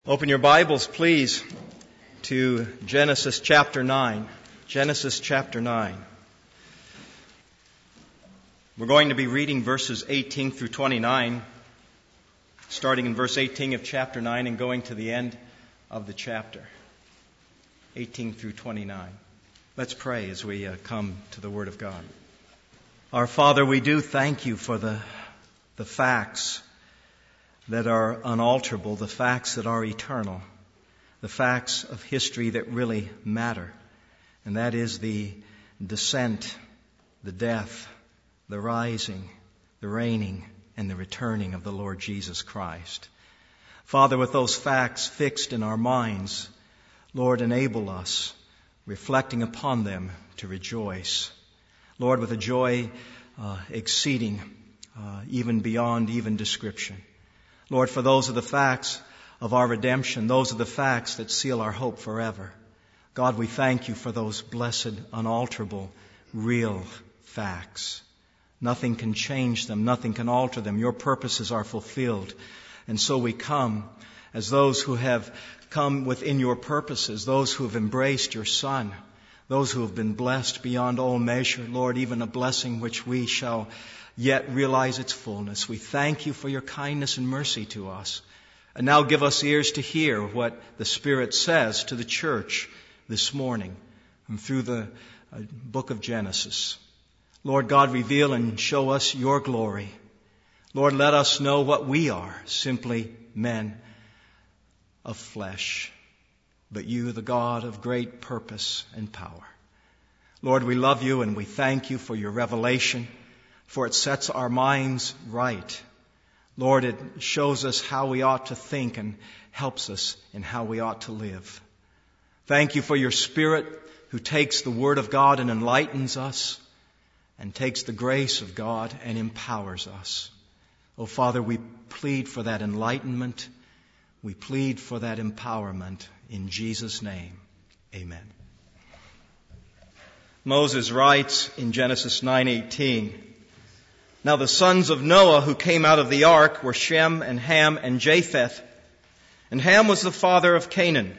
Open your Bibles, please, to Genesis chapter 9. Genesis chapter 9. We're going to be reading verses 18 through 29, starting in verse 18 of chapter 9 and going to the end of the chapter, 18 through 29. Let's pray as we come to the Word of God. Our Father, we do thank you for the facts that are unalterable, the facts that are eternal, the facts of history that really matter. And that is the descent, the death, the rising, the reigning, and the returning of the Lord Jesus Christ. Father, with those facts fixed in our minds, Lord, enable us, reflecting upon them, to rejoice. Lord, with a joy exceeding even beyond even description. Lord, for those are the facts of our redemption. Those are the facts that seal our hope forever. God, we thank you for those blessed, unalterable, real facts. Nothing can change them. Nothing can alter them. Your purposes are fulfilled. And so we come as those who have come within your purposes, those who have embraced your Son, those who have been blessed beyond all measure. Lord, even a blessing which we shall yet realize its fullness. We thank you for your kindness and mercy to us. And now give us ears to hear what the Spirit says to the church this morning and through the book of Genesis. Lord God, reveal and show us your glory. Lord, let us know what we are, simply men of flesh, but you, the God of great purpose and power. Lord, we love you and we thank you for your revelation, for it sets our minds right. Lord, it shows us how we ought to think and helps us in how we ought to live. Thank you for your Spirit who takes the Word of God and enlightens us and takes the grace of God and empowers us. Oh, Father, we plead for that enlightenment. We plead for that empowerment in Jesus' name. Amen. Moses writes in Genesis 9:18, "Now the sons of Noah who came out of the ark were Shem and Ham and Japheth. And Ham was the father of Canaan.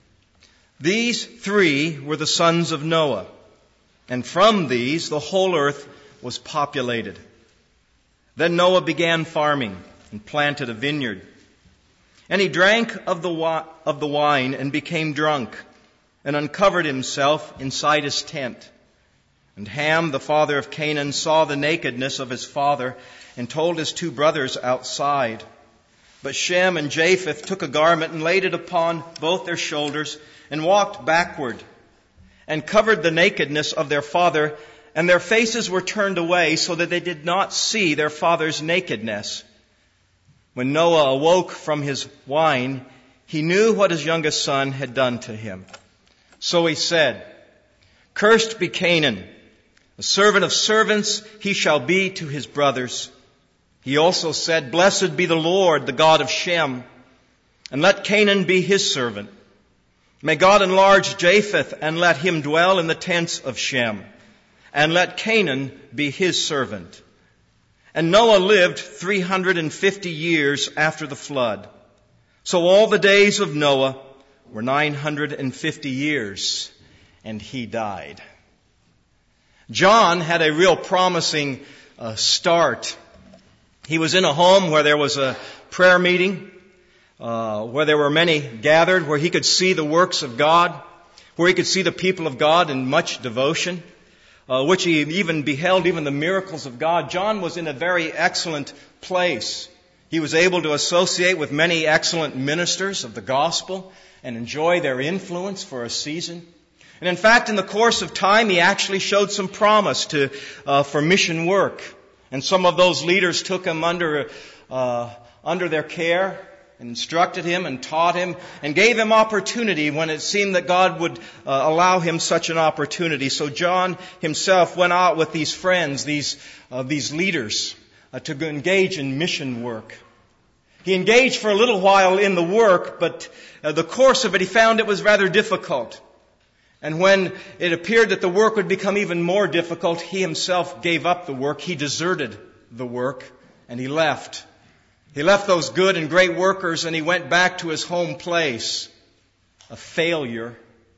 These three were the sons of Noah. And from these the whole earth was populated. Then Noah began farming and planted a vineyard. And he drank of the wine and became drunk and uncovered himself inside his tent. And Ham, the father of Canaan, saw the nakedness of his father and told his two brothers outside. But Shem and Japheth took a garment and laid it upon both their shoulders and walked backward and covered the nakedness of their father, and their faces were turned away so that they did not see their father's nakedness. When Noah awoke from his wine, he knew what his youngest son had done to him. So he said, 'Cursed be Canaan. A servant of servants he shall be to his brothers.' He also said, 'Blessed be the Lord, the God of Shem, and let Canaan be his servant. May God enlarge Japheth, and let him dwell in the tents of Shem, and let Canaan be his servant.' And Noah lived 350 years after the flood. So all the days of Noah were 950 years, and he died." John had a real promising start. He was in a home where there was a prayer meeting, where there were many gathered, where he could see the works of God, where he could see the people of God in much devotion, which he even beheld even the miracles of God. John was in a very excellent place. He was able to associate with many excellent ministers of the gospel and enjoy their influence for a season. And in fact, in the course of time, he actually showed some promise for mission work. And some of those leaders took him under their care and instructed him and taught him and gave him opportunity when it seemed that God would allow him such an opportunity. So John himself went out with these friends, these leaders, to engage in mission work. He engaged for a little while in the work, but the course of it, he found it was rather difficult. And when it appeared that the work would become even more difficult, he himself gave up the work. He deserted the work and he left. He left those good and great workers and he went back to his home place. A failure.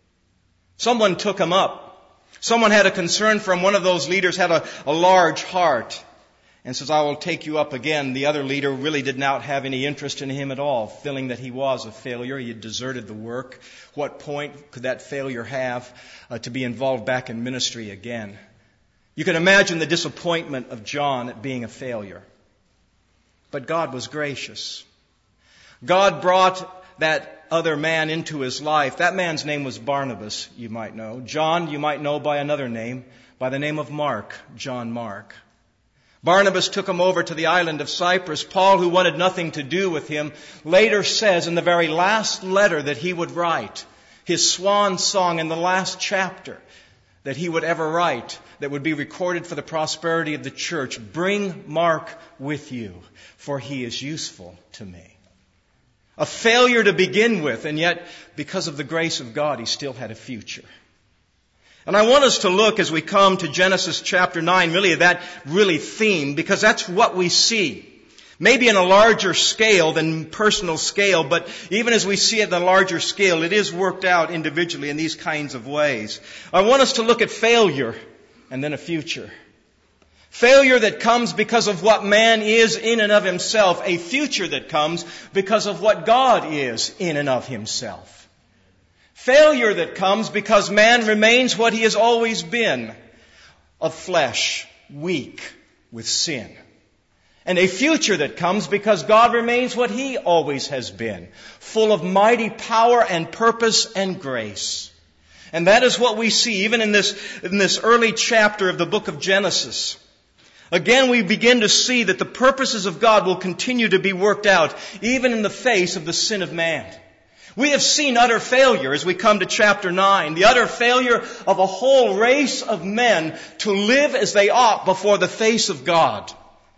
Someone took him up. Someone had a concern for him. One of those leaders had a large heart and says, I will take you up again. The other leader really did not have any interest in him at all, feeling that he was a failure. He had deserted the work. What point could that failure have to be involved back in ministry again? You can imagine the disappointment of John at being a failure. But God was gracious. God brought that other man into his life. That man's name was Barnabas, you might know. John, you might know by another name, by the name of Mark, John Mark. Barnabas took him over to the island of Cyprus. Paul, who wanted nothing to do with him, later says in the very last letter that he would write, his swan song in the last chapter that he would ever write, that would be recorded for the prosperity of the church, bring Mark with you, for he is useful to me. A failure to begin with, and yet, because of the grace of God, he still had a future. And I want us to look as we come to Genesis chapter 9, really that theme, because that's what we see. Maybe in a larger scale than personal scale, but even as we see it in a larger scale, it is worked out individually in these kinds of ways. I want us to look at failure and then a future. Failure that comes because of what man is in and of himself. A future that comes because of what God is in and of himself. Failure that comes because man remains what he has always been, of flesh, weak with sin. And a future that comes because God remains what he always has been, full of mighty power and purpose and grace. And that is what we see even in this early chapter of the book of Genesis. Again, we begin to see that the purposes of God will continue to be worked out, even in the face of the sin of man. We have seen utter failure as we come to chapter 9, the utter failure of a whole race of men to live as they ought before the face of God.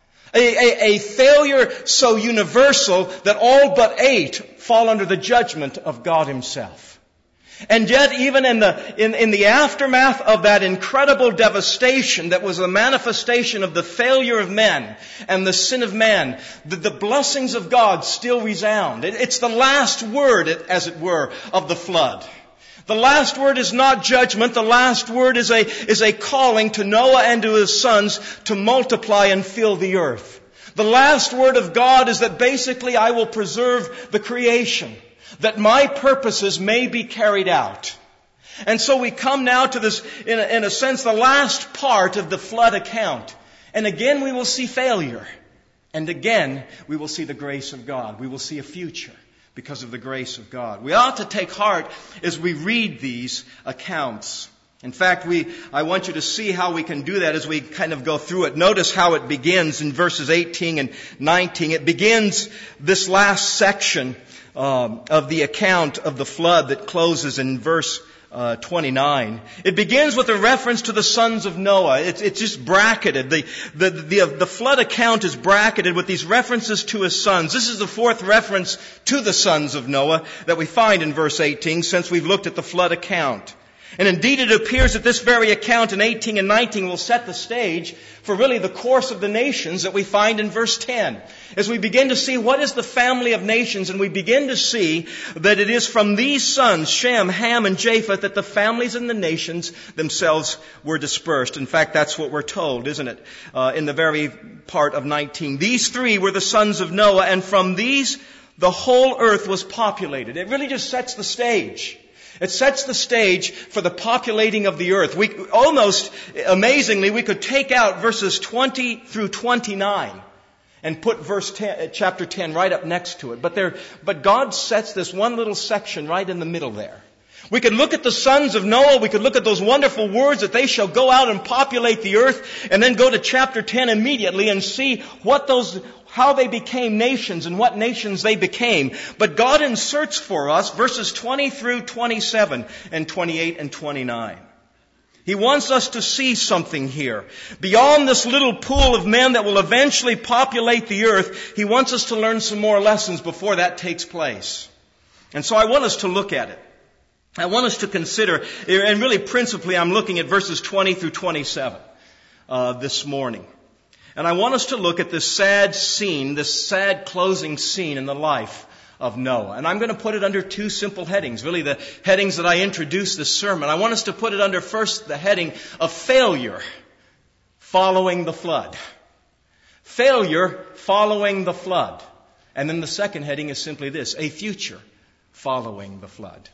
A failure so universal that all but 8 fall under the judgment of God himself. And yet, even in the aftermath of that incredible devastation that was a manifestation of the failure of men and the sin of man, the blessings of God still resound. It's the last word, as it were, of the flood. The last word is not judgment. The last word is a calling to Noah and to his sons to multiply and fill the earth. The last word of God is that basically I will preserve the creation, that my purposes may be carried out. And so we come now to this, in a sense, the last part of the flood account. And again we will see failure. And again we will see the grace of God. We will see a future because of the grace of God. We ought to take heart as we read these accounts. In fact, I want you to see how we can do that as we kind of go through it. Notice how it begins in verses 18 and 19. It begins this last section of the account of the flood that closes in verse 29. It begins with a reference to the sons of Noah. It's just bracketed. The flood account is bracketed with these references to his sons. This is the fourth reference to the sons of Noah that we find in verse 18 since we've looked at the flood account. And indeed it appears that this very account in 18 and 19 will set the stage for really the course of the nations that we find in verse 10. As we begin to see what is the family of nations, and we begin to see that it is from these sons, Shem, Ham, and Japheth, that the families and the nations themselves were dispersed. In fact, that's what we're told, isn't it? In the very part of 19. These 3 were the sons of Noah, and from these the whole earth was populated. It really just sets the stage. It sets the stage for the populating of the earth. We almost amazingly, we could take out verses 20 through 29 and put chapter 10 right up next to it. But God sets this one little section right in the middle there. We could look at the sons of Noah. We could look at those wonderful words that they shall go out and populate the earth, and then go to chapter 10 immediately and see how they became nations and what nations they became. But God inserts for us verses 20 through 27 and 28 and 29. He wants us to see something here. Beyond this little pool of men that will eventually populate the earth, He wants us to learn some more lessons before that takes place. And so I want us to look at it. I want us to consider, and really principally I'm looking at verses 20 through 27 this morning. And I want us to look at this sad scene, this sad closing scene in the life of Noah. And I'm going to put it under two simple headings, really the headings that I introduced this sermon. I want us to put it under first the heading of failure following the flood. Failure following the flood. And then the second heading is simply this, a future following the flood.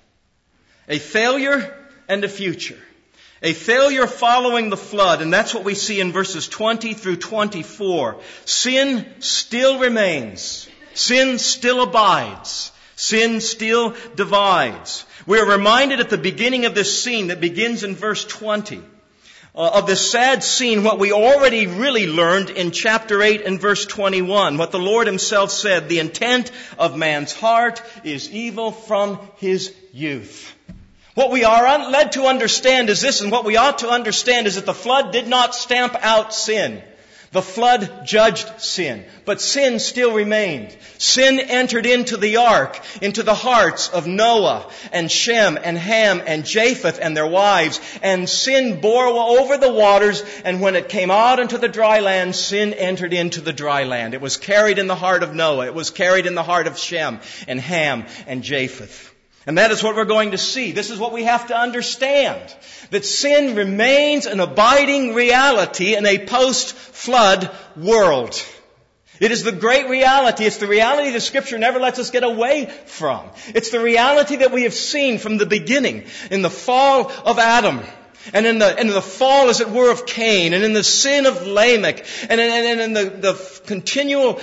A failure and a future. A failure following the flood, and that's what we see in verses 20 through 24. Sin still remains. Sin still abides. Sin still divides. We're reminded at the beginning of this scene that begins in verse 20 of this sad scene, what we already really learned in chapter 8 and verse 21. What the Lord Himself said, the intent of man's heart is evil from his youth. What we are led to understand is this, and what we ought to understand is that the flood did not stamp out sin. The flood judged sin, but sin still remained. Sin entered into the ark, into the hearts of Noah and Shem and Ham and Japheth and their wives, and sin bore over the waters, and when it came out into the dry land, sin entered into the dry land. It was carried in the heart of Noah. It was carried in the heart of Shem and Ham and Japheth. And that is what we're going to see. This is what we have to understand. That sin remains an abiding reality in a post-flood world. It is the great reality. It's the reality that Scripture never lets us get away from. It's the reality that we have seen from the beginning in the fall of Adam. And in the fall, as it were, of Cain, and in the sin of Lamech, and in the continual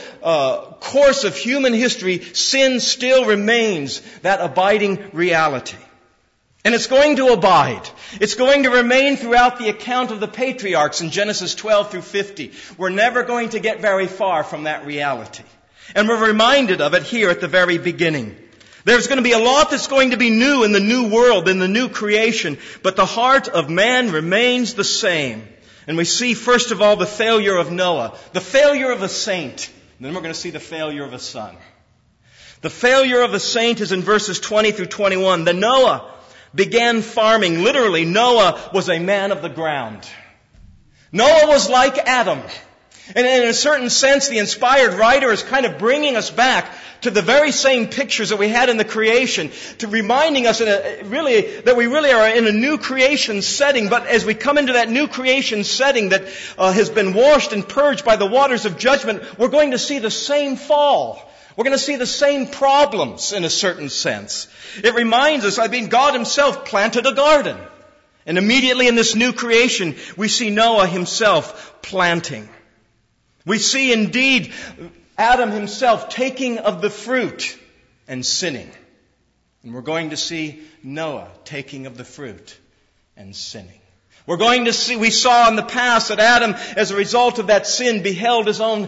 course of human history, sin still remains that abiding reality. And it's going to abide. It's going to remain throughout the account of the patriarchs in Genesis 12 through 50. We're never going to get very far from that reality. And we're reminded of it here at the very beginning. There's going to be a lot that's going to be new in the new world, in the new creation, but the heart of man remains the same. And we see, first of all, the failure of Noah, the failure of a saint. And then we're going to see the failure of a son. The failure of a saint is in verses 20 through 21. The Noah began farming. Literally, Noah was a man of the ground. Noah was like Adam. And in a certain sense, the inspired writer is kind of bringing us back to the very same pictures that we had in the creation, to reminding us that we really are in a new creation setting. But as we come into that new creation setting that has been washed and purged by the waters of judgment, we're going to see the same fall. We're going to see the same problems in a certain sense. It reminds us, God Himself planted a garden. And immediately in this new creation, we see Noah himself planting. We see indeed Adam himself taking of the fruit and sinning. And we're going to see Noah taking of the fruit and sinning. We're going to see, we saw in the past that Adam, as a result of that sin, beheld his own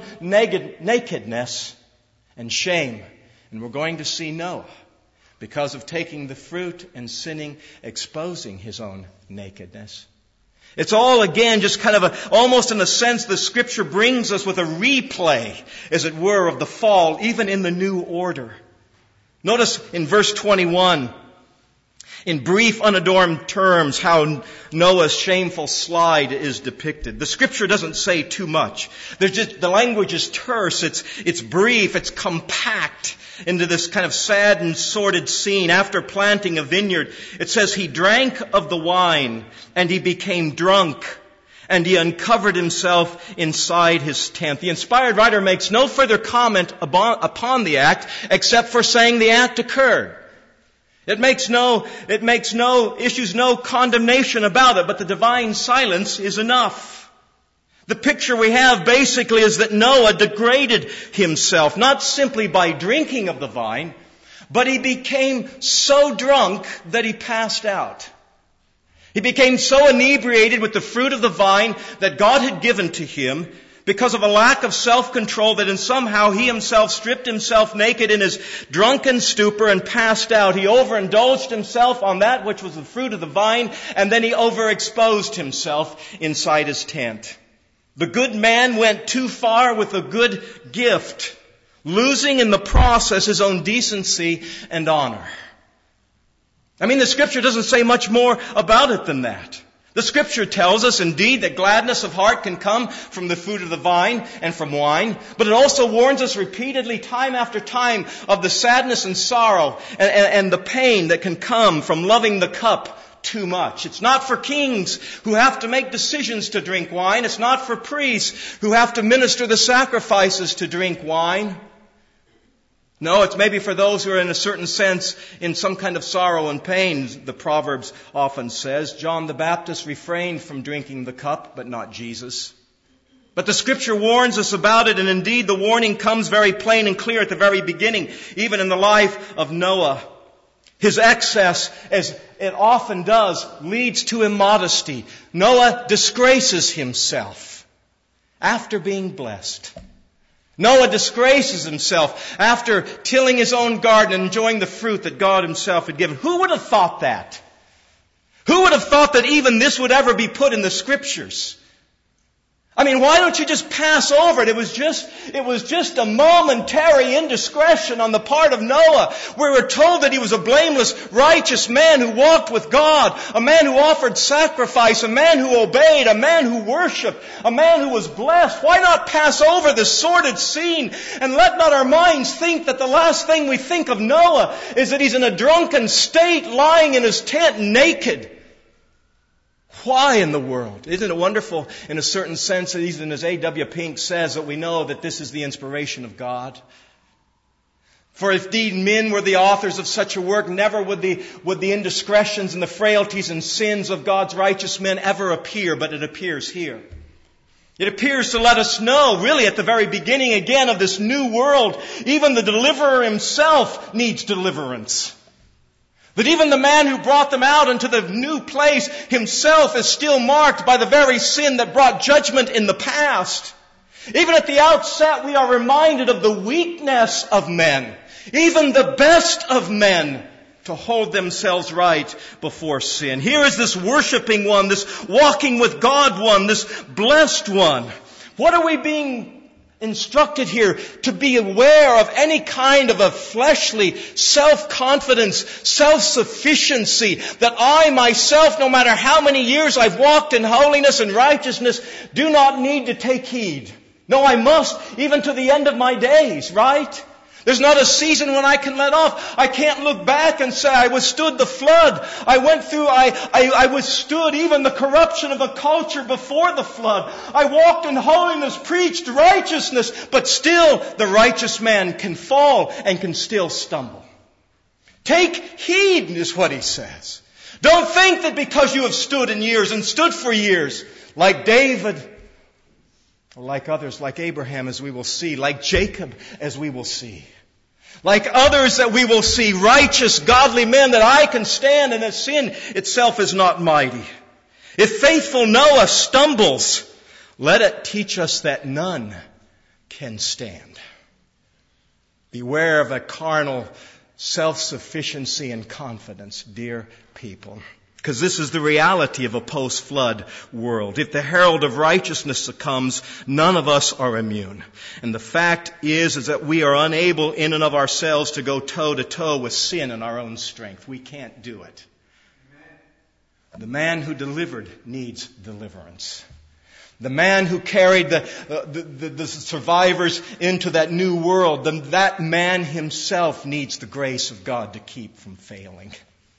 nakedness and shame. And we're going to see Noah, because of taking the fruit and sinning, exposing his own nakedness. It's all, again, just kind of almost in a sense, the Scripture brings us with a replay, as it were, of the fall, even in the new order. Notice in verse 21, in brief, unadorned terms, how Noah's shameful slide is depicted. The Scripture doesn't say too much. The language is terse, it's brief, it's compact into this kind of sad and sordid scene. After planting a vineyard, it says he drank of the wine and he became drunk and he uncovered himself inside his tent. The inspired writer makes no further comment upon the act except for saying the act occurred. It issues no condemnation about it, but the divine silence is enough. The picture we have basically is that Noah degraded himself, not simply by drinking of the vine, but he became so drunk that he passed out. He became so inebriated with the fruit of the vine that God had given to him because of a lack of self-control that somehow he himself stripped himself naked in his drunken stupor and passed out. He overindulged himself on that which was the fruit of the vine, and then he overexposed himself inside his tent. The good man went too far with a good gift, losing in the process his own decency and honor. The Scripture doesn't say much more about it than that. The Scripture tells us, indeed, that gladness of heart can come from the fruit of the vine and from wine, but it also warns us repeatedly, time after time, of the sadness and sorrow and the pain that can come from loving the cup too much. It's not for kings who have to make decisions to drink wine. It's not for priests who have to minister the sacrifices to drink wine. No, it's maybe for those who are in a certain sense in some kind of sorrow and pain, the Proverbs often says. John the Baptist refrained from drinking the cup, but not Jesus. But the Scripture warns us about it, and indeed the warning comes very plain and clear at the very beginning, even in the life of Noah. His excess, as it often does, leads to immodesty. Noah disgraces himself after being blessed. Noah disgraces himself after tilling his own garden and enjoying the fruit that God himself had given. Who would have thought that? Who would have thought that even this would ever be put in the Scriptures? I mean, why don't you just pass over it? It was just a momentary indiscretion on the part of Noah. We were told that he was a blameless, righteous man who walked with God, a man who offered sacrifice, a man who obeyed, a man who worshiped, a man who was blessed. Why not pass over this sordid scene and let not our minds think that the last thing we think of Noah is that he's in a drunken state lying in his tent naked? Why in the world? Isn't it wonderful in a certain sense that even as A.W. Pink says that we know that this is the inspiration of God? For if indeed men were the authors of such a work, never would the indiscretions and the frailties and sins of God's righteous men ever appear, but it appears here. It appears to let us know, really at the very beginning again of this new world, even the deliverer himself needs deliverance. That even the man who brought them out into the new place himself is still marked by the very sin that brought judgment in the past. Even at the outset, we are reminded of the weakness of men, even the best of men, to hold themselves right before sin. Here is this worshiping one, this walking with God one, this blessed one. What are we being instructed here? To be aware of any kind of a fleshly self-confidence, self-sufficiency, that I myself, no matter how many years I've walked in holiness and righteousness, do not need to take heed. No, I must, even to the end of my days, right? There's not a season when I can let off. I can't look back and say, I withstood the flood. I withstood even the corruption of a culture before the flood. I walked in holiness, preached righteousness, but still the righteous man can fall and can still stumble. Take heed is what he says. Don't think that because you have stood in years and stood for years, like David, like others, like Abraham as we will see, like Jacob as we will see, like others that we will see, righteous, godly men, that I can stand and that sin itself is not mighty. If faithful Noah stumbles, let it teach us that none can stand. Beware of a carnal self-sufficiency and confidence, dear people. Because this is the reality of a post-flood world. If the herald of righteousness succumbs, none of us are immune. And the fact is that we are unable in and of ourselves to go toe-to-toe with sin in our own strength. We can't do it. The man who delivered needs deliverance. The man who carried the survivors into that new world, that man himself needs the grace of God to keep from failing.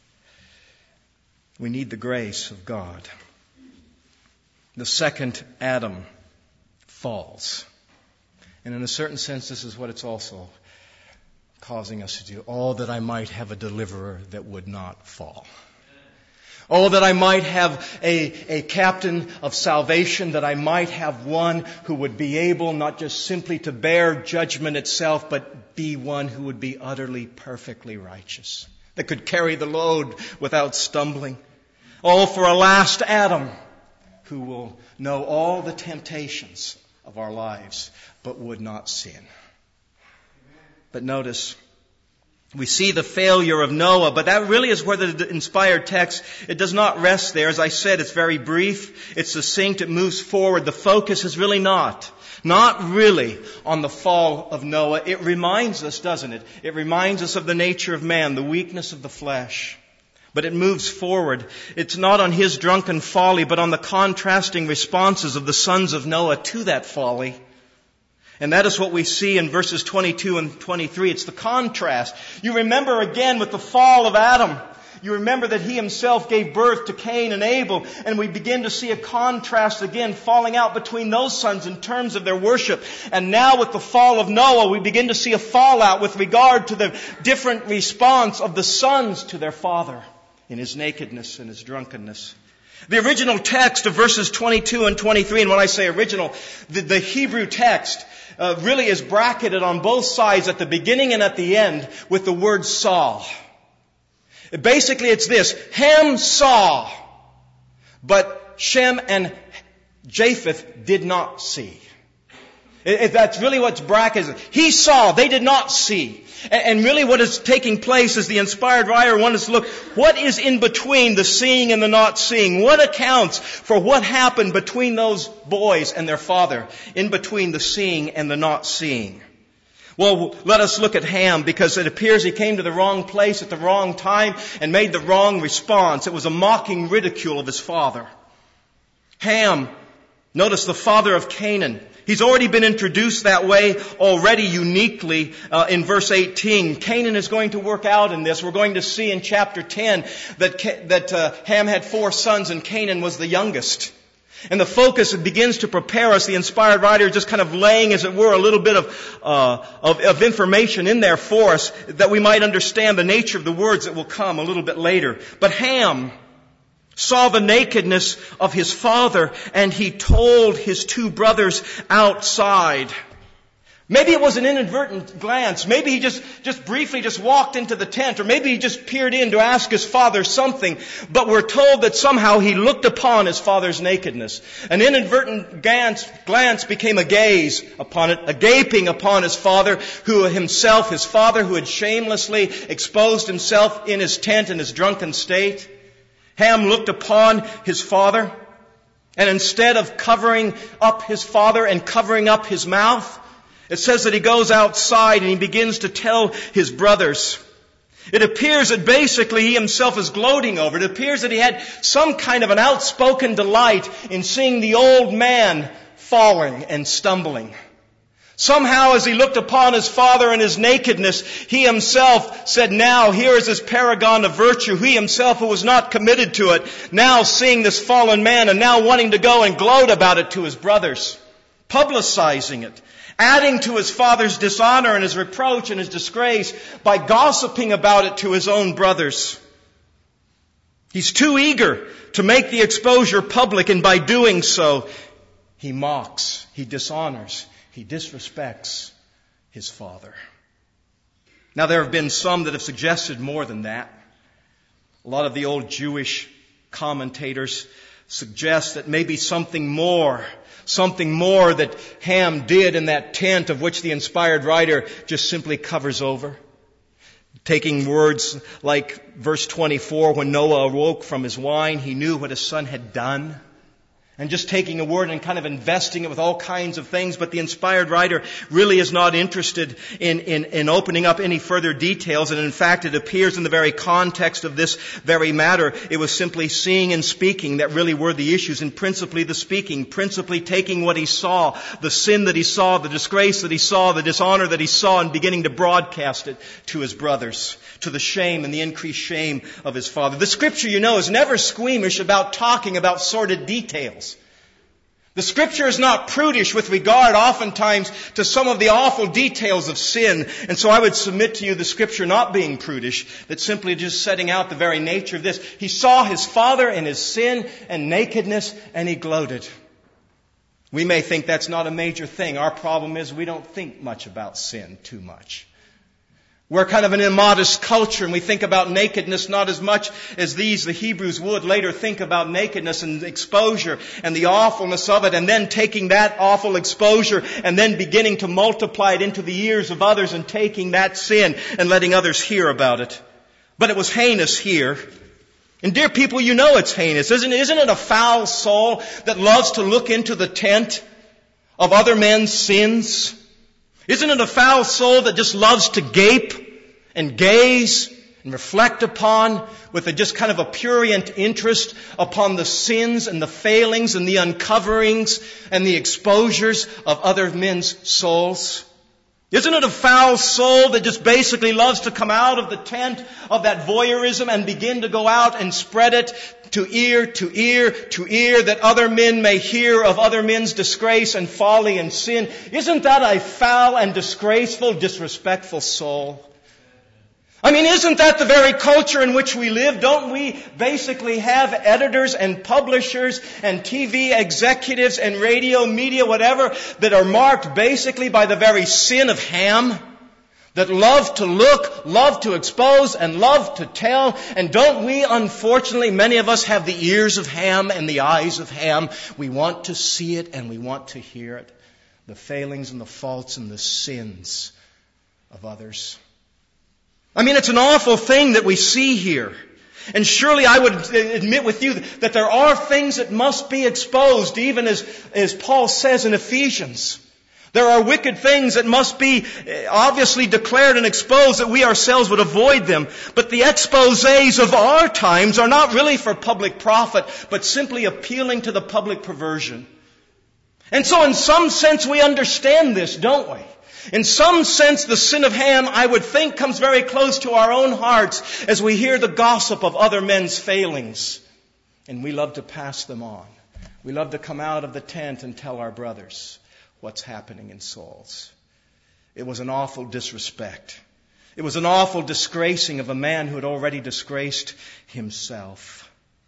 We need the grace of God. The second Adam falls. And in a certain sense, this is what it's also causing us to do. Oh, that I might have a deliverer that would not fall. Oh, that I might have a captain of salvation, that I might have one who would be able not just simply to bear judgment itself, but be one who would be utterly, perfectly righteous, that could carry the load without stumbling. Oh, for a last Adam who will know all the temptations of our lives, but would not sin. But notice, we see the failure of Noah, but that really is where the inspired text, it does not rest there. As I said, it's very brief, it's succinct, it moves forward. The focus is really not really on the fall of Noah. It reminds us, doesn't it? It reminds us of the nature of man, the weakness of the flesh. But it moves forward. It's not on his drunken folly, but on the contrasting responses of the sons of Noah to that folly. And that is what we see in verses 22 and 23. It's the contrast. You remember again with the fall of Adam. You remember that he himself gave birth to Cain and Abel. And we begin to see a contrast again falling out between those sons in terms of their worship. And now with the fall of Noah, we begin to see a fallout with regard to the different response of the sons to their father in his nakedness and his drunkenness. The original text of verses 22 and 23, and when I say original, the Hebrew text really is bracketed on both sides at the beginning and at the end with the word saw. Basically it's this: Ham saw, but Shem and Japheth did not see. That's really what's bracketed. He saw, they did not see. And really what is taking place is the inspired writer wants to look, what is in between the seeing and the not seeing? What accounts for what happened between those boys and their father, in between the seeing and the not seeing? Well, let us look at Ham, because it appears he came to the wrong place at the wrong time and made the wrong response. It was a mocking ridicule of his father. Ham, notice, the father of Canaan. He's already been introduced that way already uniquely in verse 18. Canaan is going to work out in this. We're going to see in chapter 10 that Ham had 4 sons and Canaan was the youngest. And the focus begins to prepare us. The inspired writer just kind of laying, as it were, a little bit of information in there for us that we might understand the nature of the words that will come a little bit later. But Ham saw the nakedness of his father, and he told his 2 brothers outside. Maybe it was an inadvertent glance. Maybe he just briefly walked into the tent, or maybe he just peered in to ask his father something. But we're told that somehow he looked upon his father's nakedness. An inadvertent glance became a gaze upon it, a gaping upon his father, his father who had shamelessly exposed himself in his tent in his drunken state. Ham looked upon his father, and instead of covering up his father and covering up his mouth, it says that he goes outside and he begins to tell his brothers. It appears that basically he himself is gloating over it. It appears that he had some kind of an outspoken delight in seeing the old man falling and stumbling. Somehow as he looked upon his father and his nakedness, he himself said, now here is his paragon of virtue. He himself who was not committed to it, now seeing this fallen man and now wanting to go and gloat about it to his brothers, publicizing it, adding to his father's dishonor and his reproach and his disgrace by gossiping about it to his own brothers. He's too eager to make the exposure public, and by doing so, he mocks, he dishonors, he disrespects his father. Now, there have been some that have suggested more than that. A lot of the old Jewish commentators suggest that maybe something more that Ham did in that tent, of which the inspired writer just simply covers over. Taking words like verse 24, when Noah awoke from his wine, he knew what his son had done. And just taking a word and kind of investing it with all kinds of things. But the inspired writer really is not interested in opening up any further details. And in fact, it appears in the very context of this very matter, it was simply seeing and speaking that really were the issues. And principally the speaking, principally taking what he saw, the sin that he saw, the disgrace that he saw, the dishonor that he saw, and beginning to broadcast it to his brothers, to the shame and the increased shame of his father. The Scripture, is never squeamish about talking about sordid details. The Scripture is not prudish with regard oftentimes to some of the awful details of sin. And so I would submit to you the Scripture not being prudish, but simply just setting out the very nature of this. He saw his father in his sin and nakedness, and he gloated. We may think that's not a major thing. Our problem is we don't think much about sin too much. We're kind of an immodest culture, and we think about nakedness not as much as the Hebrews would later think about nakedness and exposure and the awfulness of it, and then taking that awful exposure and then beginning to multiply it into the ears of others and taking that sin and letting others hear about it. But it was heinous here. And dear people, it's heinous. Isn't it a foul soul that loves to look into the tent of other men's sins? Isn't it a foul soul that just loves to gape and gaze and reflect upon with a just kind of a prurient interest upon the sins and the failings and the uncoverings and the exposures of other men's souls? Isn't it a foul soul that just basically loves to come out of the tent of that voyeurism and begin to go out and spread it to ear to ear to ear, that other men may hear of other men's disgrace and folly and sin? Isn't that a foul and disgraceful, disrespectful soul? I mean, isn't that the very culture in which we live? Don't we basically have editors and publishers and TV executives and radio, media, whatever, that are marked basically by the very sin of Ham? That love to look, love to expose, and love to tell. And don't we, unfortunately, many of us have the ears of Ham and the eyes of Ham. We want to see it and we want to hear it. The failings and the faults and the sins of others. I mean, it's an awful thing that we see here. And surely I would admit with you that there are things that must be exposed, even as Paul says in Ephesians. There are wicked things that must be obviously declared and exposed, that we ourselves would avoid them. But the exposés of our times are not really for public profit, but simply appealing to the public perversion. And so in some sense we understand this, don't we? In some sense, the sin of Ham, I would think, comes very close to our own hearts as we hear the gossip of other men's failings. And we love to pass them on. We love to come out of the tent and tell our brothers what's happening in souls. It was an awful disrespect. It was an awful disgracing of a man who had already disgraced himself.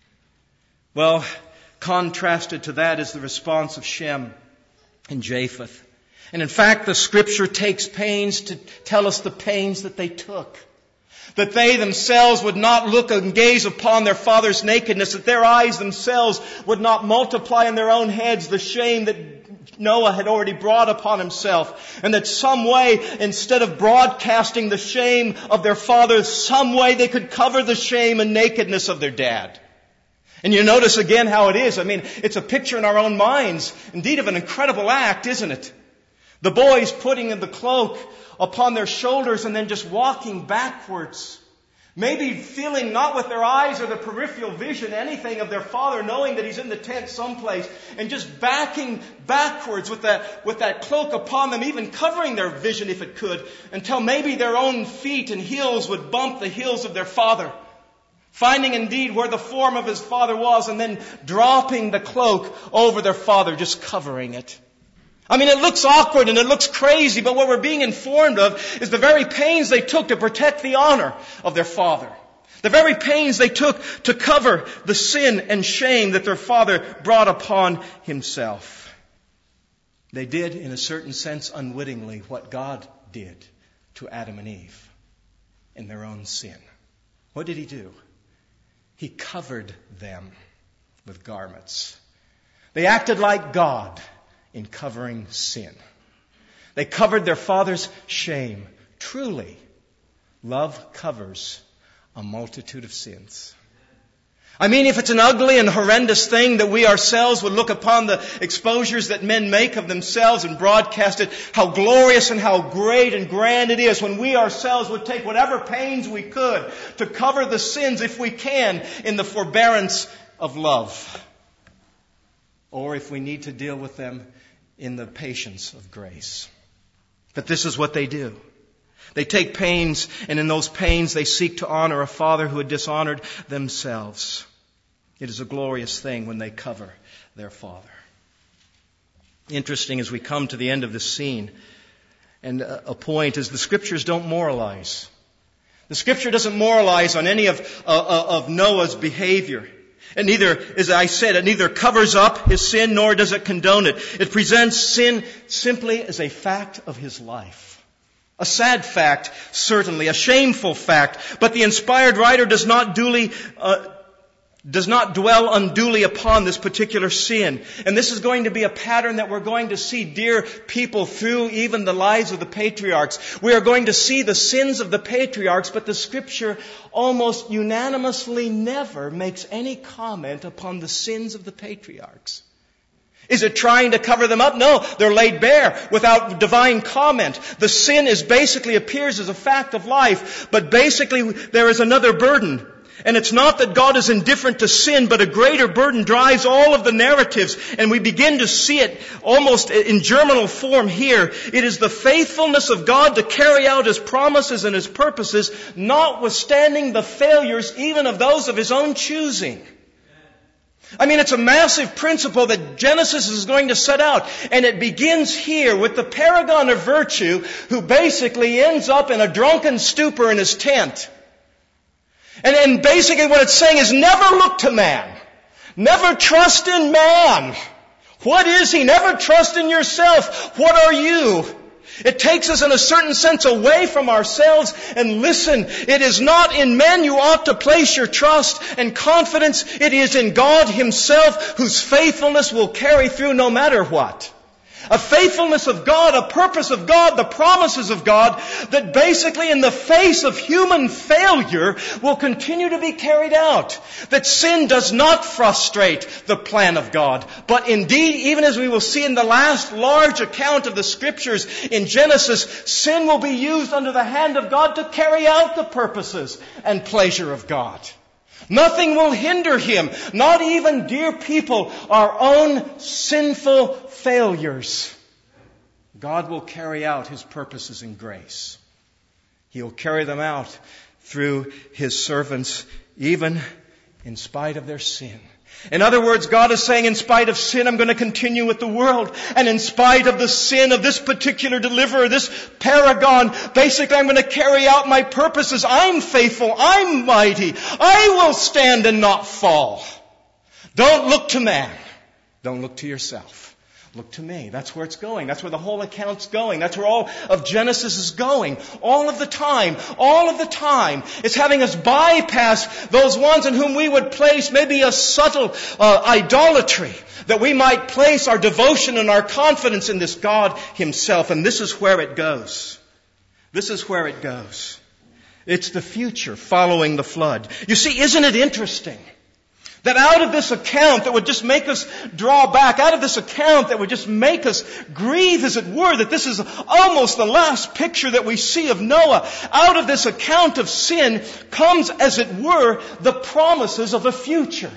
Well, contrasted to that is the response of Shem and Japheth. And in fact, the Scripture takes pains to tell us the pains that they took. That they themselves would not look and gaze upon their father's nakedness. That their eyes themselves would not multiply in their own heads the shame that Noah had already brought upon himself. And that some way, instead of broadcasting the shame of their father, some way they could cover the shame and nakedness of their dad. And you notice again how it is. I mean, it's a picture in our own minds, indeed, of an incredible act, isn't it? The boys putting the cloak upon their shoulders and then just walking backwards. Maybe feeling not with their eyes or the peripheral vision anything of their father, knowing that he's in the tent someplace, and just backing backwards with that cloak upon them, even covering their vision if it could, until maybe their own feet and heels would bump the heels of their father. Finding indeed where the form of his father was, and then dropping the cloak over their father, just covering it. I mean, it looks awkward and it looks crazy, but what we're being informed of is the very pains they took to protect the honor of their father. The very pains they took to cover the sin and shame that their father brought upon himself. They did, in a certain sense, unwittingly, what God did to Adam and Eve in their own sin. What did He do? He covered them with garments. They acted like God in covering sin. They covered their father's shame. Truly, love covers a multitude of sins. I mean, if it's an ugly and horrendous thing that we ourselves would look upon the exposures that men make of themselves and broadcast it, how glorious and how great and grand it is when we ourselves would take whatever pains we could to cover the sins, if we can, in the forbearance of love. Or if we need to deal with them, in the patience of grace. But this is what they do. They take pains, and in those pains they seek to honor a father who had dishonored themselves. It is a glorious thing when they cover their father. Interesting as we come to the end of this scene, and a point is the Scriptures don't moralize. The Scripture doesn't moralize on any of Noah's behavior. And neither, as I said, it neither covers up his sin nor does it condone it. It presents sin simply as a fact of his life. A sad fact, certainly, a shameful fact, but the inspired writer does not dwell unduly upon this particular sin. And this is going to be a pattern that we're going to see, dear people, through even the lives of the patriarchs. We are going to see the sins of the patriarchs, but the Scripture almost unanimously never makes any comment upon the sins of the patriarchs. Is it trying to cover them up? No, they're laid bare without divine comment. The sin appears as a fact of life, but basically there is another burden. And it's not that God is indifferent to sin, but a greater burden drives all of the narratives, and we begin to see it almost in germinal form here. It is the faithfulness of God to carry out His promises and His purposes, notwithstanding the failures even of those of His own choosing. I mean, it's a massive principle that Genesis is going to set out. And it begins here with the paragon of virtue who basically ends up in a drunken stupor in his tent. And basically what it's saying is never look to man. Never trust in man. What is he? Never trust in yourself. What are you? It takes us in a certain sense away from ourselves. And listen, it is not in men you ought to place your trust and confidence. It is in God Himself, whose faithfulness will carry through no matter what. A faithfulness of God, a purpose of God, the promises of God that basically in the face of human failure will continue to be carried out. That sin does not frustrate the plan of God. But indeed, even as we will see in the last large account of the Scriptures in Genesis, sin will be used under the hand of God to carry out the purposes and pleasure of God. Nothing will hinder Him, not even, dear people, our own sinful failures. God will carry out His purposes in grace. He'll carry them out through His servants, even in spite of their sin. In other words, God is saying, in spite of sin, I'm going to continue with the world. And in spite of the sin of this particular deliverer, this paragon, basically I'm going to carry out my purposes. I'm faithful. I'm mighty. I will stand and not fall. Don't look to man. Don't look to yourself. Look to me. That's where it's going. That's where the whole account's going. That's where all of Genesis is going. All of the time. All of the time. It's having us bypass those ones in whom we would place maybe a subtle idolatry. That we might place our devotion and our confidence in this God Himself. And this is where it goes. This is where it goes. It's the future following the flood. You see, isn't it interesting? That out of this account that would just make us draw back, out of this account that would just make us grieve, as it were, that this is almost the last picture that we see of Noah. Out of this account of sin comes, as it were, the promises of a future.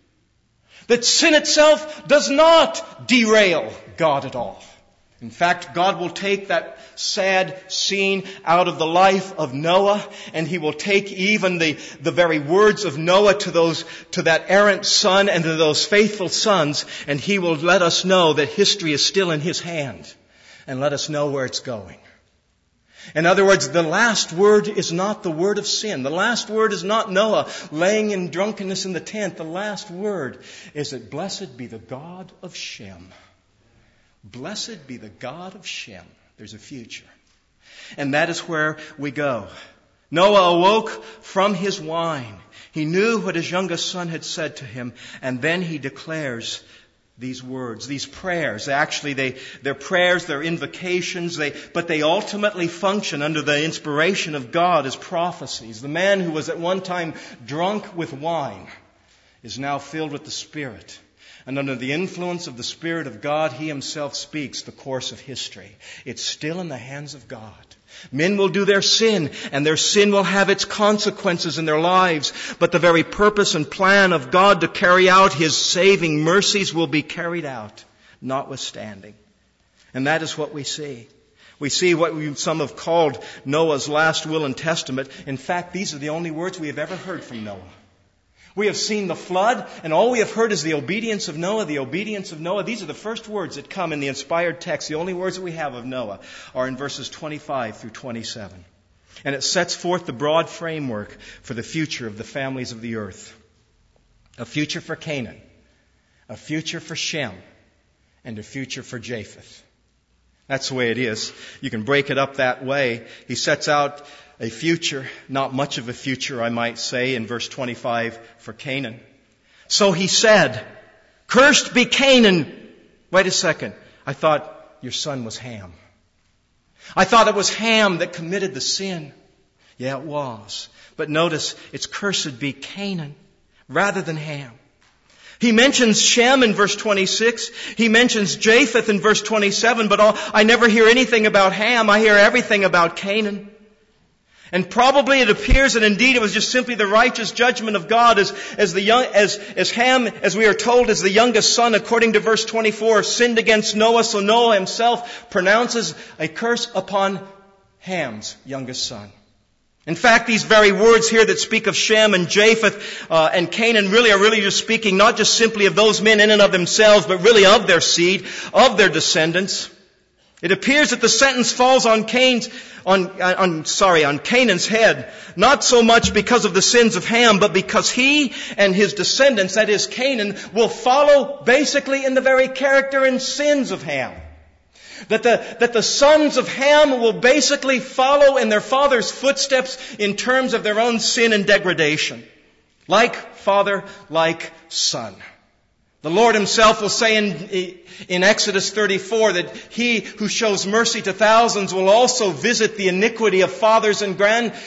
That sin itself does not derail God at all. In fact, God will take that sad scene out of the life of Noah, and He will take even the very words of Noah to that errant son and to those faithful sons, and He will let us know that history is still in His hand, and let us know where it's going. In other words, the last word is not the word of sin. The last word is not Noah laying in drunkenness in the tent. The last word is that blessed be the God of Shem. Blessed be the God of Shem. There's a future. And that is where we go. Noah awoke from his wine. He knew what his youngest son had said to him. And then he declares these words, these prayers. Actually, they're prayers, they're invocations, but they ultimately function under the inspiration of God as prophecies. The man who was at one time drunk with wine is now filled with the Spirit. And under the influence of the Spirit of God, He Himself speaks the course of history. It's still in the hands of God. Men will do their sin, and their sin will have its consequences in their lives. But the very purpose and plan of God to carry out His saving mercies will be carried out, notwithstanding. And that is what we see. We see what some have called Noah's last will and testament. In fact, these are the only words we have ever heard from Noah. We have seen the flood, and all we have heard is the obedience of Noah, the obedience of Noah. These are the first words that come in the inspired text. The only words that we have of Noah are in verses 25 through 27. And it sets forth the broad framework for the future of the families of the earth. A future for Canaan, a future for Shem, and a future for Japheth. That's the way it is. You can break it up that way. He sets out a future, not much of a future, I might say, in verse 25 for Canaan. So he said, "Cursed be Canaan." Wait a second. I thought your son was Ham. I thought it was Ham that committed the sin. Yeah, it was. But notice, it's cursed be Canaan rather than Ham. He mentions Shem in verse 26. He mentions Japheth in verse 27, but I never hear anything about Ham. I hear everything about Canaan. And probably it appears that indeed it was just simply the righteous judgment of God as Ham, as we are told, as the youngest son, according to verse 24, sinned against Noah, so Noah himself pronounces a curse upon Ham's youngest son. In fact, these very words here that speak of Shem and Japheth and Canaan really are just speaking not just simply of those men in and of themselves, but really of their seed, of their descendants. It appears that the sentence falls on Canaan Canaan's head, not so much because of the sins of Ham, but because he and his descendants, that is Canaan, will follow basically in the very character and sins of Ham. That the sons of Ham will basically follow in their father's footsteps in terms of their own sin and degradation. Like father, like son. The Lord himself will say in Exodus 34 that he who shows mercy to thousands will also visit the iniquity of fathers and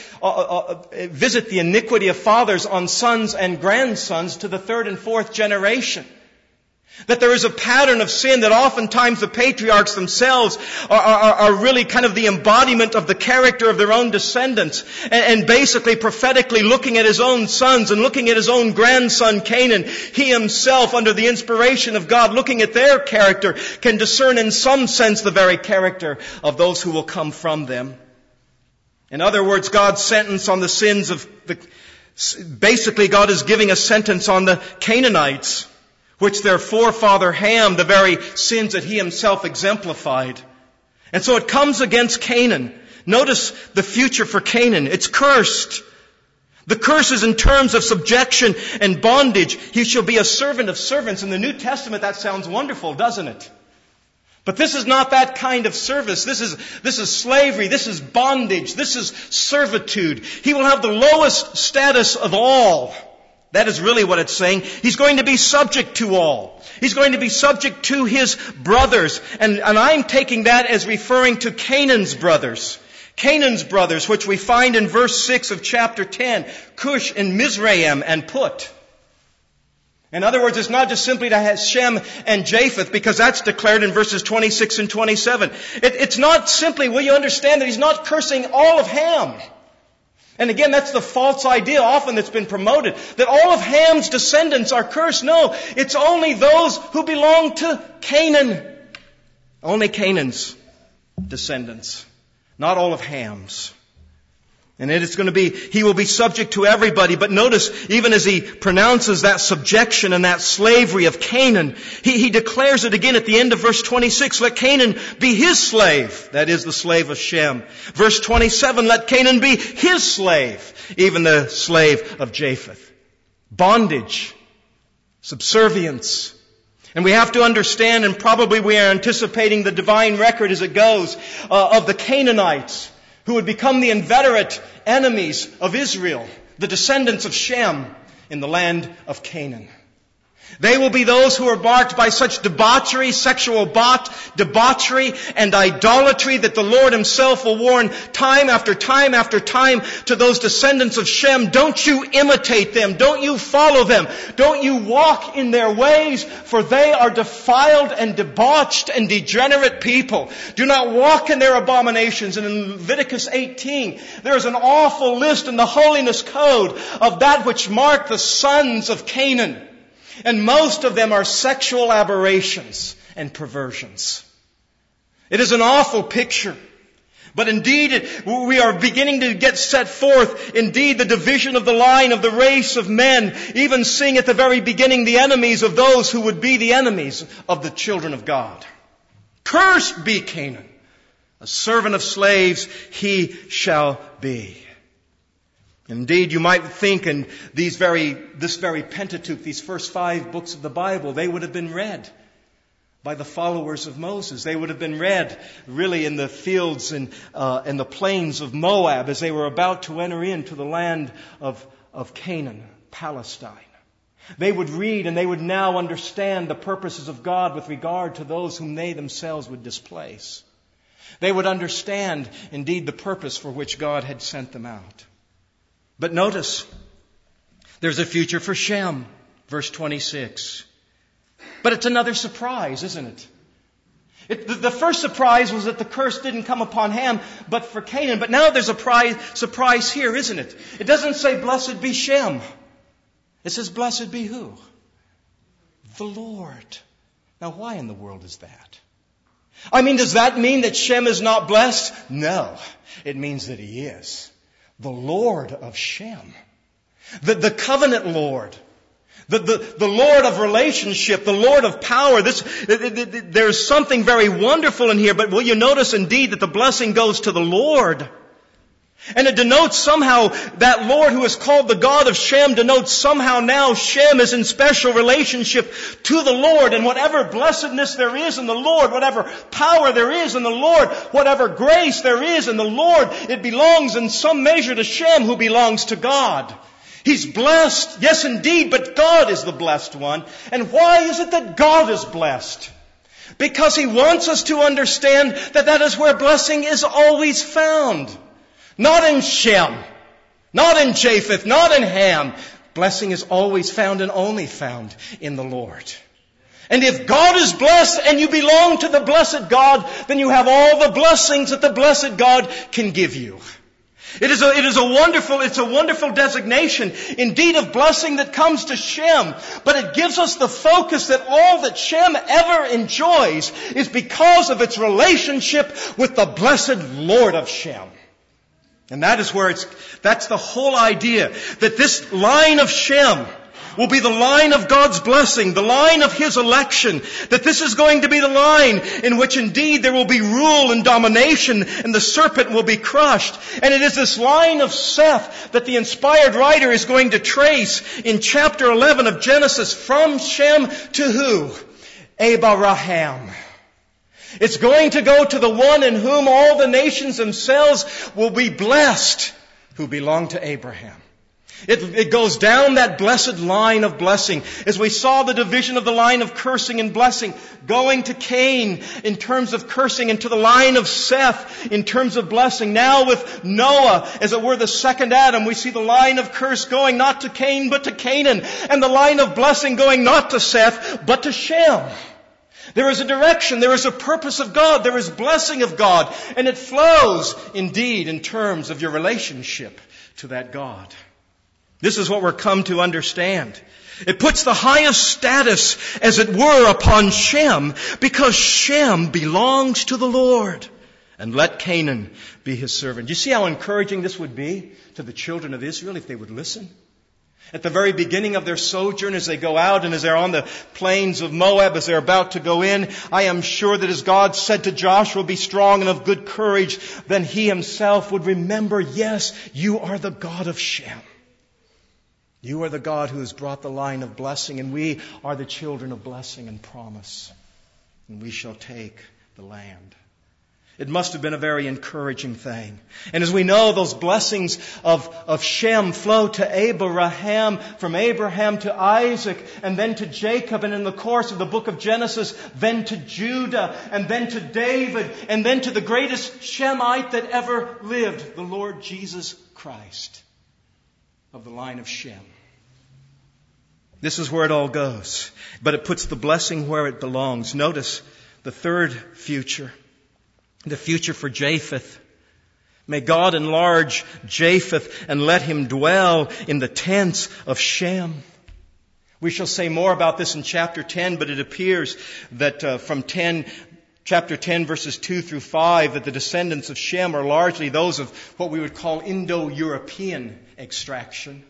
visit the iniquity of fathers on sons and grandsons to the third and fourth generation. That there is a pattern of sin that oftentimes the patriarchs themselves are really kind of the embodiment of the character of their own descendants. And basically prophetically looking at his own sons and looking at his own grandson Canaan, he himself, under the inspiration of God, looking at their character, can discern in some sense the very character of those who will come from them. In other words, God's sentence on the sins of basically God is giving a sentence on the Canaanites, which their forefather Ham, the very sins that he himself exemplified. And so it comes against Canaan. Notice the future for Canaan. It's cursed. The curse is in terms of subjection and bondage. He shall be a servant of servants. In the New Testament, that sounds wonderful, doesn't it? But this is not that kind of service. This is slavery. This is bondage. This is servitude. He will have the lowest status of all. That is really what it's saying. He's going to be subject to all. He's going to be subject to his brothers. And I'm taking that as referring to Canaan's brothers. Canaan's brothers, which we find in verse 6 of chapter 10. Cush and Mizraim and Put. In other words, it's not just simply to have Shem and Japheth, because that's declared in verses 26 and 27. It's not simply, will you understand that he's not cursing all of Ham? And again, that's the false idea often that's been promoted, that all of Ham's descendants are cursed. No, it's only those who belong to Canaan. Only Canaan's descendants, not all of Ham's. And it is going to be, he will be subject to everybody. But notice, even as he pronounces that subjection and that slavery of Canaan, he declares it again at the end of verse 26. Let Canaan be his slave. That is the slave of Shem. Verse 27, let Canaan be his slave. Even the slave of Japheth. Bondage. Subservience. And we have to understand, and probably we are anticipating the divine record as it goes, of the Canaanites, who would become the inveterate enemies of Israel, the descendants of Shem in the land of Canaan. They will be those who are marked by such debauchery, sexual debauchery and idolatry that the Lord himself will warn time after time after time to those descendants of Shem, don't you imitate them, don't you follow them, don't you walk in their ways, for they are defiled and debauched and degenerate people. Do not walk in their abominations. And in Leviticus 18, there is an awful list in the holiness code of that which marked the sons of Canaan. And most of them are sexual aberrations and perversions. It is an awful picture. But indeed, we are beginning to get set forth, indeed, the division of the line of the race of men, even seeing at the very beginning the enemies of those who would be the enemies of the children of God. Cursed be Canaan. A servant of slaves he shall be. Indeed, you might think in this very Pentateuch, these first 5 books of the Bible, they would have been read by the followers of Moses. They would have been read really in the fields and the plains of Moab as they were about to enter into the land of Canaan, Palestine. They would read and they would now understand the purposes of God with regard to those whom they themselves would displace. They would understand, indeed, the purpose for which God had sent them out. But notice, there's a future for Shem. Verse 26. But it's another surprise, isn't it? The first surprise was that the curse didn't come upon Ham, but for Canaan. But now there's a surprise here, isn't it? It doesn't say, blessed be Shem. It says, blessed be who? The Lord. Now, why in the world is that? I mean, does that mean that Shem is not blessed? No. It means that he is. The Lord of Shem. The covenant Lord. The Lord of relationship, the Lord of power. There's something very wonderful in here, but will you notice indeed that the blessing goes to the Lord? And it denotes somehow that Lord who is called the God of Shem denotes somehow now Shem is in special relationship to the Lord. And whatever blessedness there is in the Lord, whatever power there is in the Lord, whatever grace there is in the Lord, it belongs in some measure to Shem who belongs to God. He's blessed, yes indeed, but God is the blessed one. And why is it that God is blessed? Because He wants us to understand that that is where blessing is always found. Not in Shem, not in Japheth, not in Ham. Blessing is always found and only found in the Lord. And if God is blessed and you belong to the blessed God, then you have all the blessings that the blessed God can give you. It's a wonderful designation, indeed, of blessing that comes to Shem. But it gives us the focus that all that Shem ever enjoys is because of its relationship with the blessed Lord of Shem. And that's the whole idea, that this line of Shem will be the line of God's blessing, the line of His election, that this is going to be the line in which indeed there will be rule and domination and the serpent will be crushed. And it is this line of Seth that the inspired writer is going to trace in chapter 11 of Genesis from Shem to who? Abraham. It's going to go to the one in whom all the nations themselves will be blessed, who belong to Abraham. It goes down that blessed line of blessing. As we saw the division of the line of cursing and blessing, going to Cain in terms of cursing and to the line of Seth in terms of blessing. Now with Noah, as it were the second Adam, we see the line of curse going not to Cain but to Canaan. And the line of blessing going not to Seth but to Shem. There is a direction, there is a purpose of God, there is blessing of God. And it flows indeed in terms of your relationship to that God. This is what we're come to understand. It puts the highest status, as it were, upon Shem, because Shem belongs to the Lord. And let Canaan be his servant. Do you see how encouraging this would be to the children of Israel if they would listen? At the very beginning of their sojourn, as they go out and as they're on the plains of Moab, as they're about to go in, I am sure that as God said to Joshua, be strong and of good courage, then he himself would remember, yes, you are the God of Shem. You are the God who has brought the line of blessing, and we are the children of blessing and promise. And we shall take the land. It must have been a very encouraging thing. And as we know, those blessings of Shem flow to Abraham, from Abraham to Isaac, and then to Jacob, and in the course of the book of Genesis, then to Judah, and then to David, and then to the greatest Shemite that ever lived, the Lord Jesus Christ, of the line of Shem. This is where it all goes. But it puts the blessing where it belongs. Notice the third future. The future for Japheth. May God enlarge Japheth and let him dwell in the tents of Shem. We shall say more about this in chapter 10, but it appears that from chapter 10 verses 2 through 5, that the descendants of Shem are largely those of what we would call Indo-European extraction.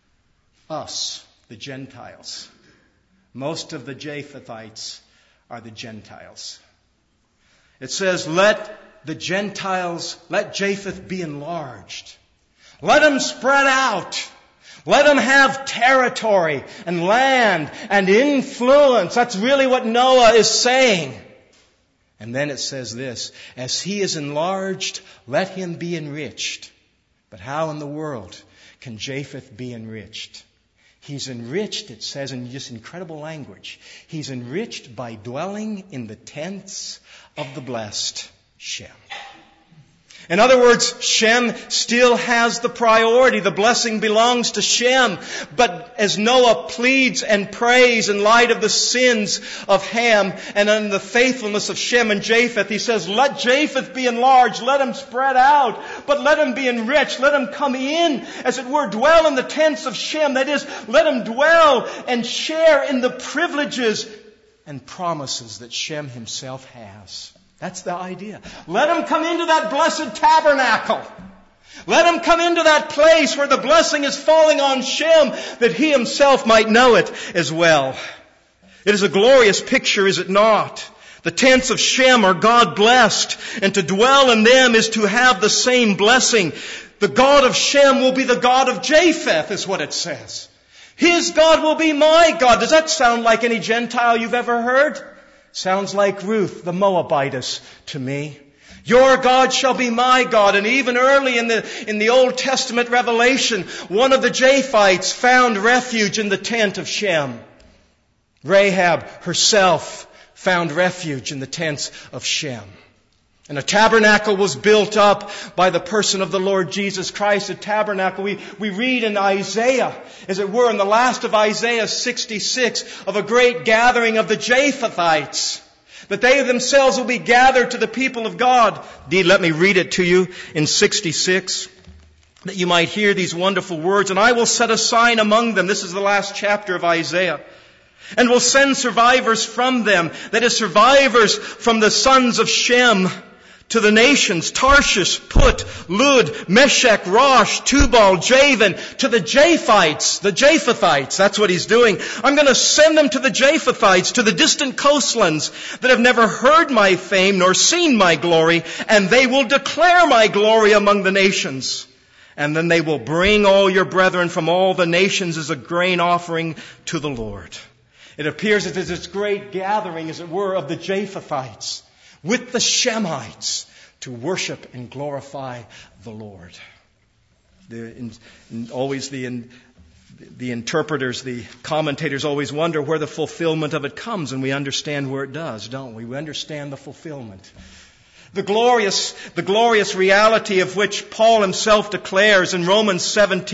Us, the Gentiles. Most of the Japhethites are the Gentiles. It says, let Japheth be enlarged. Let him spread out. Let him have territory and land and influence. That's really what Noah is saying. And then it says this, as he is enlarged, let him be enriched. But how in the world can Japheth be enriched? He's enriched, it says in just incredible language, he's enriched by dwelling in the tents of the blessed Shem. In other words, Shem still has the priority. The blessing belongs to Shem. But as Noah pleads and prays in light of the sins of Ham and in the faithfulness of Shem and Japheth, he says, let Japheth be enlarged, let him spread out, but let him be enriched, let him come in, as it were, dwell in the tents of Shem. That is, let him dwell and share in the privileges and promises that Shem himself has. That's the idea. Let him come into that blessed tabernacle. Let him come into that place where the blessing is falling on Shem, that he himself might know it as well. It is a glorious picture, is it not? The tents of Shem are God blessed, and to dwell in them is to have the same blessing. The God of Shem will be the God of Japheth, is what it says. His God will be my God. Does that sound like any Gentile you've ever heard? Sounds like Ruth, the Moabitess, to me. Your God shall be my God. And even early in the Old Testament revelation, one of the Japhites found refuge in the tent of Shem. Rahab herself found refuge in the tents of Shem. And a tabernacle was built up by the person of the Lord Jesus Christ. A tabernacle, we read in Isaiah, as it were, in the last of Isaiah 66, of a great gathering of the Japhethites. That they themselves will be gathered to the people of God. Indeed, let me read it to you in 66, that you might hear these wonderful words. And I will set a sign among them. This is the last chapter of Isaiah. And will send survivors from them. That is, survivors from the sons of Shem, to the nations, Tarshish, Put, Lud, Meshech, Rosh, Tubal, Javan, to the Japhethites. That's what he's doing. I'm going to send them to the Japhethites, to the distant coastlands that have never heard my fame nor seen my glory, and they will declare my glory among the nations. And then they will bring all your brethren from all the nations as a grain offering to the Lord. It appears that there's this great gathering, as it were, of the Japhethites with the Shemites to worship and glorify the Lord. Always the interpreters, the commentators always wonder where the fulfillment of it comes, and we understand where it does, don't we? We understand the fulfillment. The glorious reality of which Paul himself declares in Romans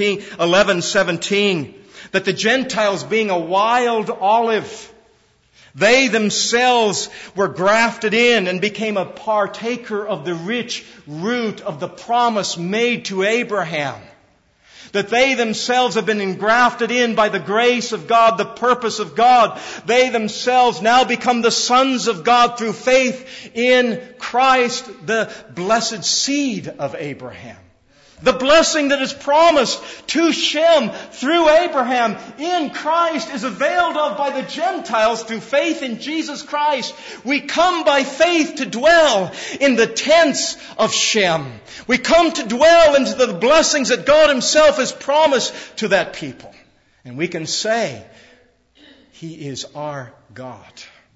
11:17, that the Gentiles, being a wild olive, they themselves were grafted in and became a partaker of the rich root of the promise made to Abraham. That they themselves have been engrafted in by the grace of God, the purpose of God. They themselves now become the sons of God through faith in Christ, the blessed seed of Abraham. The blessing that is promised to Shem through Abraham in Christ is availed of by the Gentiles through faith in Jesus Christ. We come by faith to dwell in the tents of Shem. We come to dwell into the blessings that God Himself has promised to that people. And we can say, He is our God.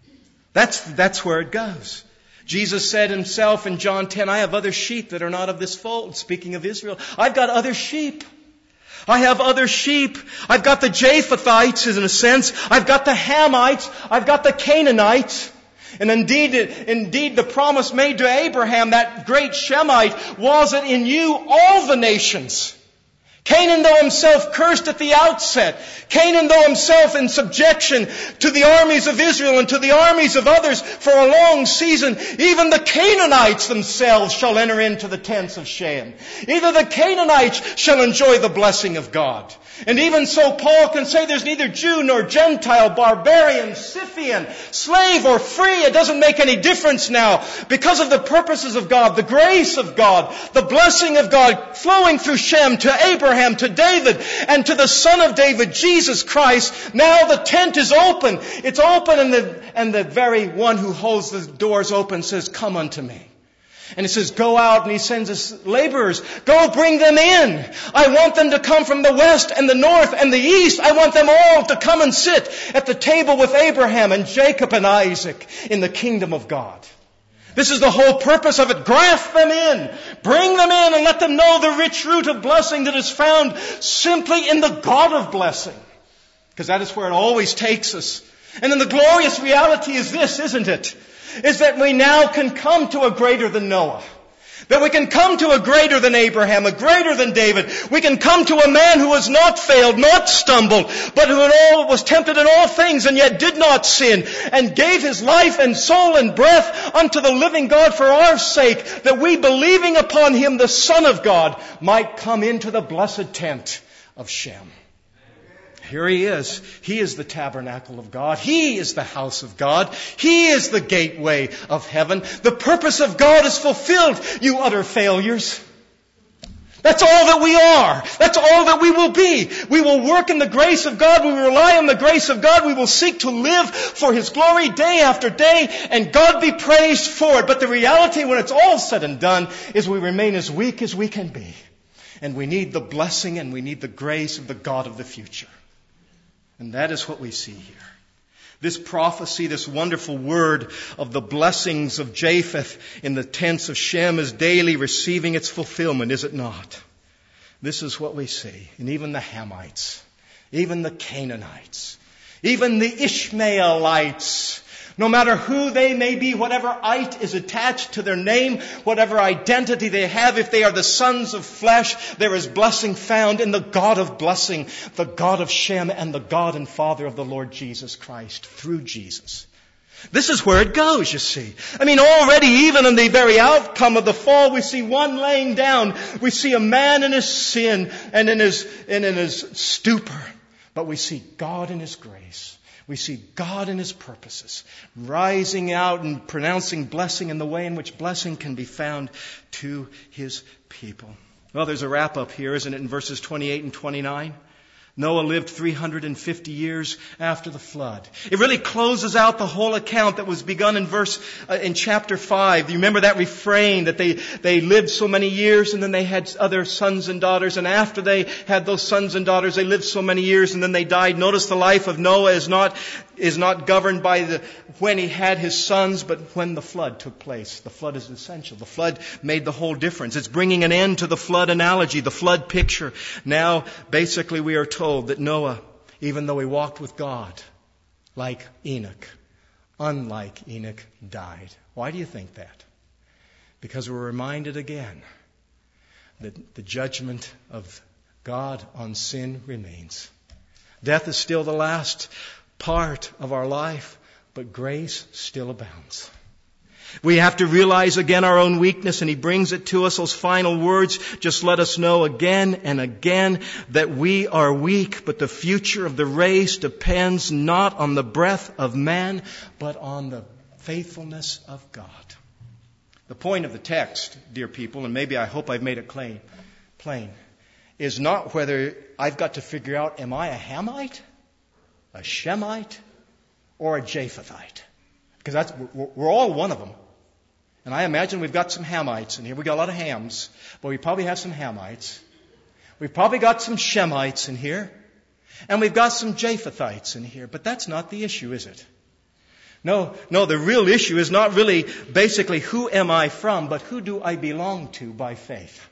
That's where it goes. Jesus said Himself in John 10, I have other sheep that are not of this fold. Speaking of Israel, I've got other sheep. I have other sheep. I've got the Japhethites, in a sense. I've got the Hamites. I've got the Canaanites. And indeed, the promise made to Abraham, that great Shemite, was that in you all the nations. Canaan, though himself cursed at the outset, Canaan, though himself in subjection to the armies of Israel and to the armies of others for a long season, even the Canaanites themselves shall enter into the tents of Shem. Even the Canaanites shall enjoy the blessing of God. And even so, Paul can say there's neither Jew nor Gentile, barbarian, Scythian, slave or free. It doesn't make any difference now. Because of the purposes of God, the grace of God, the blessing of God flowing through Shem to Abraham, to David, and to the Son of David, Jesus Christ, now the tent is open. It's open, and the very one who holds the doors open says, come unto me. And He says, go out, and He sends us laborers. Go bring them in. I want them to come from the west and the north and the east. I want them all to come and sit at the table with Abraham and Jacob and Isaac in the kingdom of God. This is the whole purpose of it. Graft them in. Bring them in and let them know the rich root of blessing that is found simply in the God of blessing. Because that is where it always takes us. And then the glorious reality is this, isn't it? Is that we now can come to a greater than Noah. That we can come to a greater than Abraham, a greater than David. We can come to a man who has not failed, not stumbled, but who was tempted in all things and yet did not sin, and gave his life and soul and breath unto the living God for our sake, that we, believing upon him, the Son of God, might come into the blessed tent of Shem. Here he is. He is the tabernacle of God. He is the house of God. He is the gateway of heaven. The purpose of God is fulfilled, you utter failures. That's all that we are. That's all that we will be. We will work in the grace of God. We will rely on the grace of God. We will seek to live for His glory day after day, and God be praised for it. But the reality, when it's all said and done, is we remain as weak as we can be. And we need the blessing and we need the grace of the God of the future. And that is what we see here. This prophecy, this wonderful word of the blessings of Japheth in the tents of Shem is daily receiving its fulfillment, is it not? This is what we see. And even the Hamites, even the Canaanites, even the Ishmaelites, no matter who they may be, whatever ite is attached to their name, whatever identity they have, if they are the sons of flesh, there is blessing found in the God of blessing, the God of Shem, and the God and Father of the Lord Jesus Christ through Jesus. This is where it goes, you see. I mean, already even in the very outcome of the fall, we see one laying down. We see a man in his sin and in his stupor. But we see God in His grace. We see God in His purposes, rising out and pronouncing blessing in the way in which blessing can be found to His people. Well, there's a wrap-up here, isn't it, in verses 28 and 29? Noah lived 350 years after the flood. It really closes out the whole account that was begun in chapter 5. You remember that refrain that they lived so many years and then they had other sons and daughters, and after they had those sons and daughters they lived so many years and then they died. Notice the life of Noah is not governed by when he had his sons, but when the flood took place. The flood is essential. The flood made the whole difference. It's bringing an end to the flood analogy, the flood picture. Now, basically, we are told that Noah, even though he walked with God, like Enoch, unlike Enoch, died. Why do you think that? Because we're reminded again that the judgment of God on sin remains. Death is still the last part of our life, but grace still abounds. We have to realize again our own weakness, and He brings it to us. Those final words just let us know again and again that we are weak, but the future of the race depends not on the breath of man, but on the faithfulness of God. The point of the text, dear people, and maybe I hope I've made it plain, is not whether I've got to figure out, am I a Hamite, a Shemite, or a Japhethite? Because we're all one of them. And I imagine we've got some Hamites in here. We've got a lot of Hams, but we probably have some Hamites. We've probably got some Shemites in here. And we've got some Japhethites in here. But that's not the issue, is it? No, the real issue is not really basically who am I from, but who do I belong to by faith?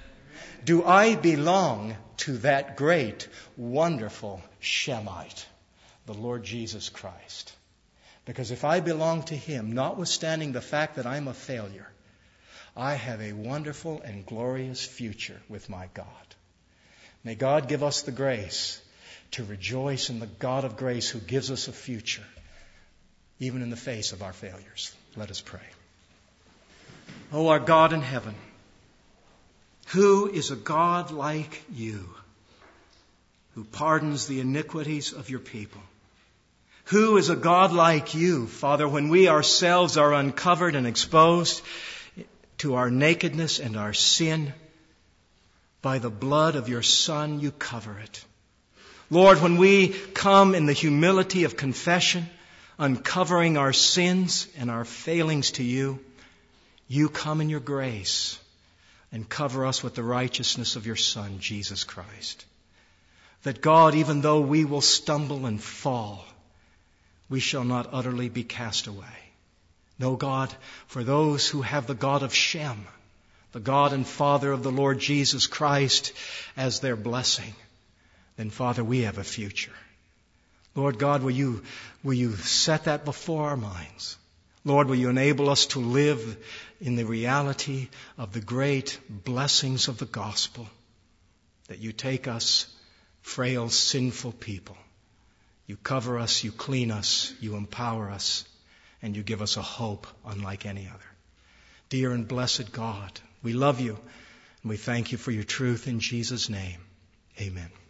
Do I belong to that great, wonderful Shemite, the Lord Jesus Christ? Because if I belong to Him, notwithstanding the fact that I'm a failure, I have a wonderful and glorious future with my God. May God give us the grace to rejoice in the God of grace who gives us a future, even in the face of our failures. Let us pray. Oh, our God in heaven, who is a God like You, who pardons the iniquities of Your people? Who is a God like You, Father, when we ourselves are uncovered and exposed to our nakedness and our sin? By the blood of Your Son, You cover it. Lord, when we come in the humility of confession, uncovering our sins and our failings to You, You come in Your grace and cover us with the righteousness of Your Son, Jesus Christ. That God, even though we will stumble and fall, we shall not utterly be cast away. No, God, for those who have the God of Shem, the God and Father of the Lord Jesus Christ as their blessing, then, Father, we have a future. Lord God, will you set that before our minds? Lord, will you enable us to live in the reality of the great blessings of the gospel, that you take us, frail, sinful people. You cover us, you clean us, you empower us, and you give us a hope unlike any other. Dear and blessed God, we love you, and we thank you for your truth in Jesus' name. Amen.